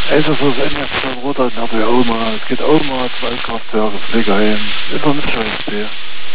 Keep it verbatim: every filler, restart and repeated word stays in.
Also so sein jetzt beim Roter nach der Oma, es geht Oma, zwei Kraftwerke, Pflegeheim, ist doch nicht schön,